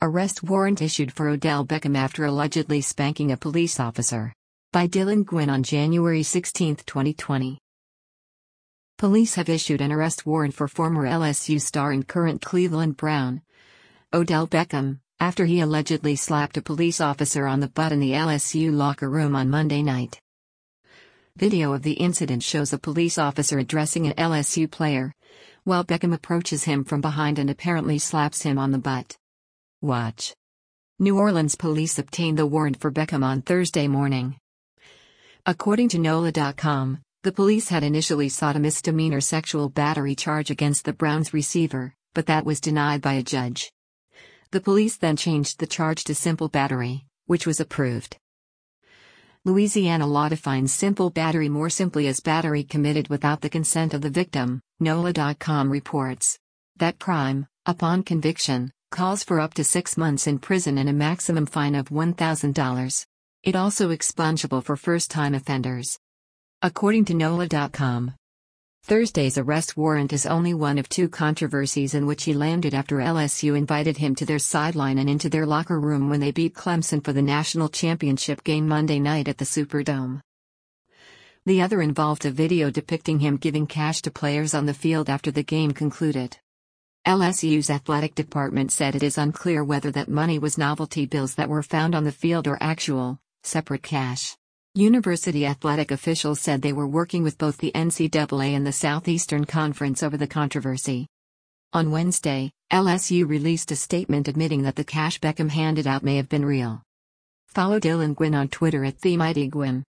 Arrest warrant issued for Odell Beckham after allegedly spanking a police officer. By Dylan Gwynn on January 16, 2020. Police have issued an arrest warrant for former LSU star and current Cleveland Brown, Odell Beckham, after he allegedly slapped a police officer on the butt in the LSU locker room on Monday night. Video of the incident shows a police officer addressing an LSU player, while Beckham approaches him from behind and apparently slaps him on the butt. Watch. New Orleans police obtained the warrant for Beckham on Thursday morning. According to NOLA.com, the police had initially sought a misdemeanor sexual battery charge against the Browns receiver, but that was denied by a judge. The police then changed the charge to simple battery, which was approved. Louisiana law defines simple battery more simply as battery committed without the consent of the victim. NOLA.com reports that crime, upon conviction, calls for up to 6 months in prison and a maximum fine of $1,000. It also expungable for first-time offenders. According to NOLA.com, Thursday's arrest warrant is only one of 2 controversies in which he landed after LSU invited him to their sideline and into their locker room when they beat Clemson for the national championship game Monday night at the Superdome. The other involved a video depicting him giving cash to players on the field after the game concluded. LSU's athletic department said it is unclear whether that money was novelty bills that were found on the field or actual, separate cash. University athletic officials said they were working with both the NCAA and the Southeastern Conference over the controversy. On Wednesday, LSU released a statement admitting that the cash Beckham handed out may have been real. Follow Dylan Gwynn on Twitter @TheMightyGwynn.